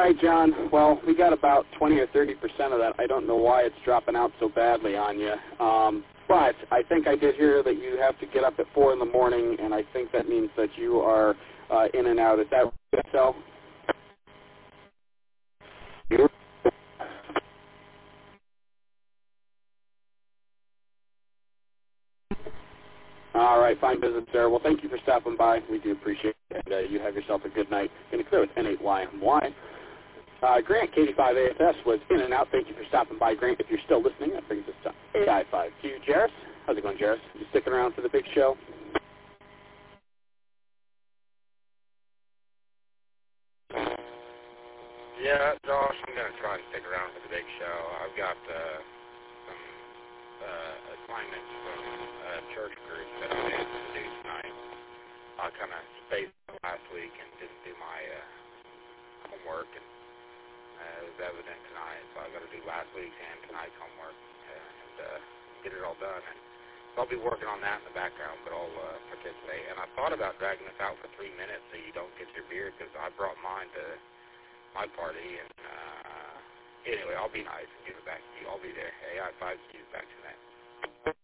right, John. Well, we got about 20 or 30% of that. I don't know why it's dropping out so badly on you. But I think I did hear that you have to get up at 4 in the morning, and I think that means that you are in and out. Is that right, so? All right, fine business, sir. Well, thank you for stopping by. We do appreciate it. And, you have yourself a good night. Going to clear with N8YMY. Grant, KD5ASS was in and out. Thank you for stopping by, Grant. If you're still listening, that brings us to AI5Q. Jairus, how's it going, Jairus? You sticking around for the big show? Yeah, Josh, I'm going to try and stick around for the big show. I've got some assignments from church group that I had to do tonight. I kind of spaced last week and didn't do my homework, and it was evident tonight, so I've got to do last week's and tonight's homework and get it all done. And so I'll be working on that in the background, but I'll participate. And I thought about dragging this out for 3 minutes so you don't get your beard, because I brought mine to my party, and anyway, I'll be nice and give it back to you. I'll be there. AI5Q, back to that.